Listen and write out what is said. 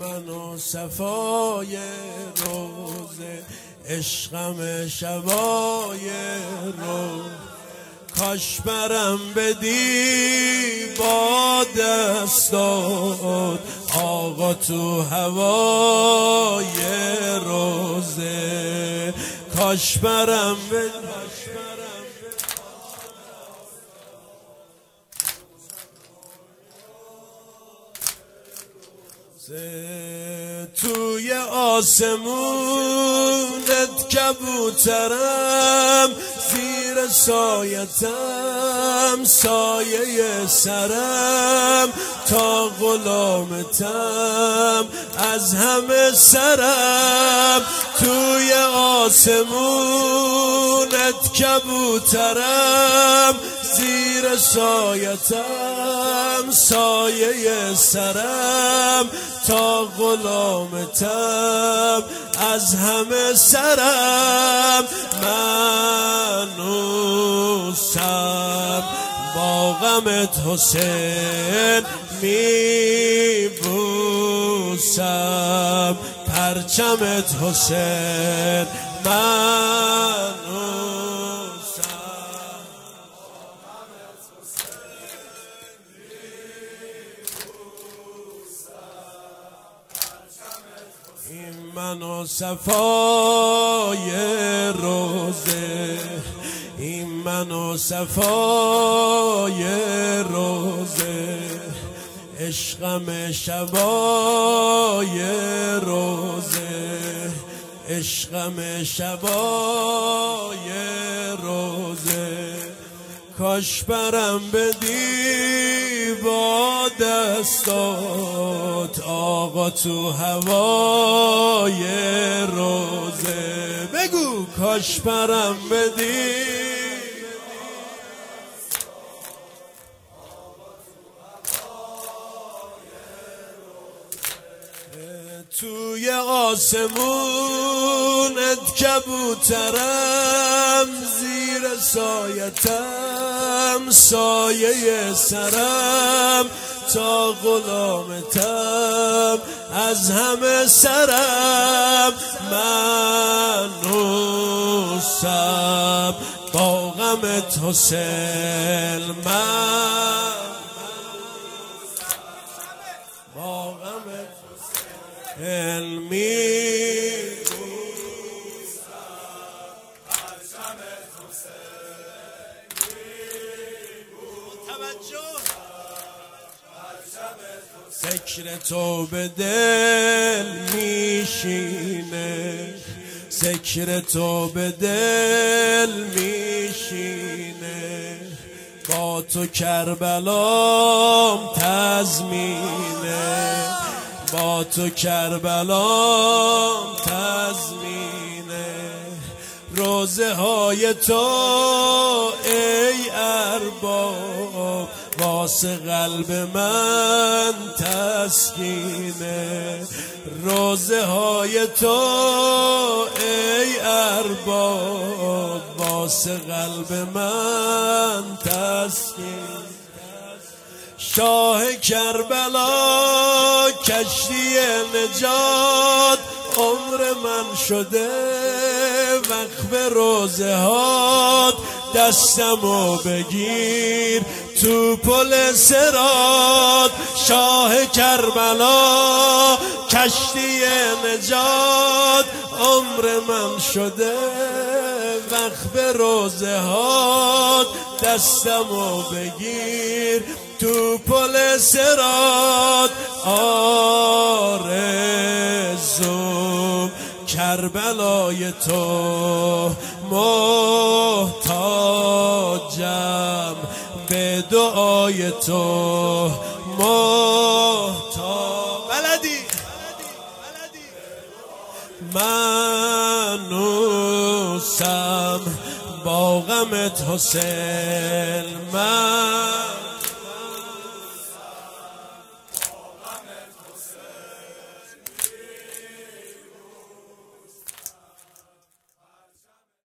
من و صفای روزه عشقم شبای روز کاش برم بدی با دستات آقا تو هوای روزه کاش برم بدی توی آسمونت کبوترم زیر سایتم سایه سرم تا غلامتم از همه سرم توی آسمونت کبوترم زیر سایتم سایه سرم تا غلامتم از همه سرم منوسم با غمت حسین میبوسم پرچمت حسین این من و صفای روزه این من و صفای روزه عشقم شبای روزه عشقم شبای روزه کاش برم بدی با دستات آقا تو هوای روزه بگو کاش برم بدی توی آسمونت کبوترم زیر سایتم سایه سرم تا غلامتم از همه سرم منوسم با غمت حسین با غمت علمی ذکر تو به دل میشینه ذکر تو به دل میشینه با تو کربلام تضمینه با تو کربلام تضمینه روزه های تو ای ارباب واسه قلب من تسکینه روزه های تو ای ارباب واسه قلب من تسکینه شاه کربلا کشتی نجات عمر من شده وقف روزه هات دستمو بگیر تو پل صراط شاه کربلا کشتی نجات عمر من شده وقف روزه هات دستمو بگیر تو پل صراط آرزوم کربلای تو محتاجم به دعای تو بلدی منوسم با غمت حسین